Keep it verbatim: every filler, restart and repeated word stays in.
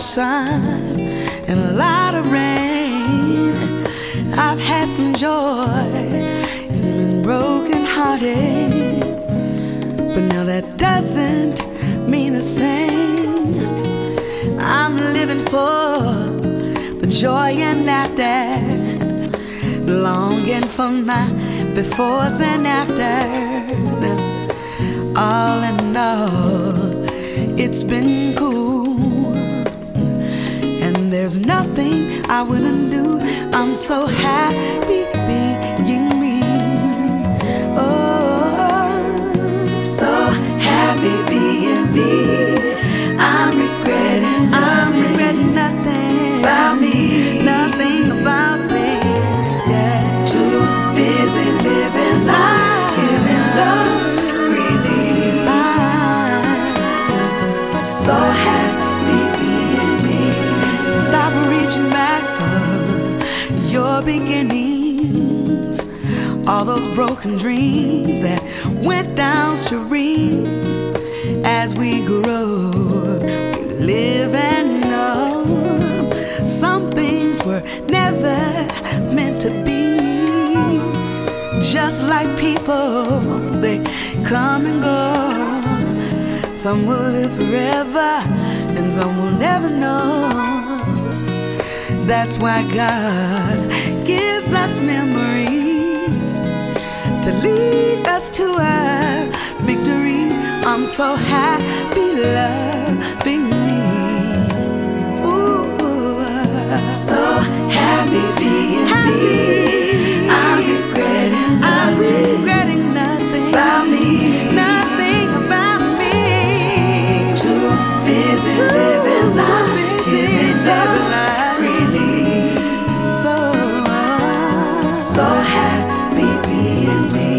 sun and a lot of rain. I've had some joy and been broken hearted, but now that doesn't mean a thing. I'm living for the joy and laughter, longing for my befores and afters. All in all, it's been cool, and there's nothing I wouldn't do. I'm so happy being me. Oh, so happy being me. I'm regretting, I'm regretting nothing about me, nothing about me. Yeah. Too busy living life, giving love freely. I'm so happy being me. Stop reaching back for your beginnings, all those broken dreams that went downstream. As we grow, we live and know some things were never meant to be. Just like people, they come and go. Some will live forever and some will never know. That's why God gives us memories to lead us to our victories. I'm so happy loving me. Ooh, so happy being me. I'm regretting, I'm regretting nothing about me, nothing about me. Too busy Too living life, giving love freely. So, so happy being me.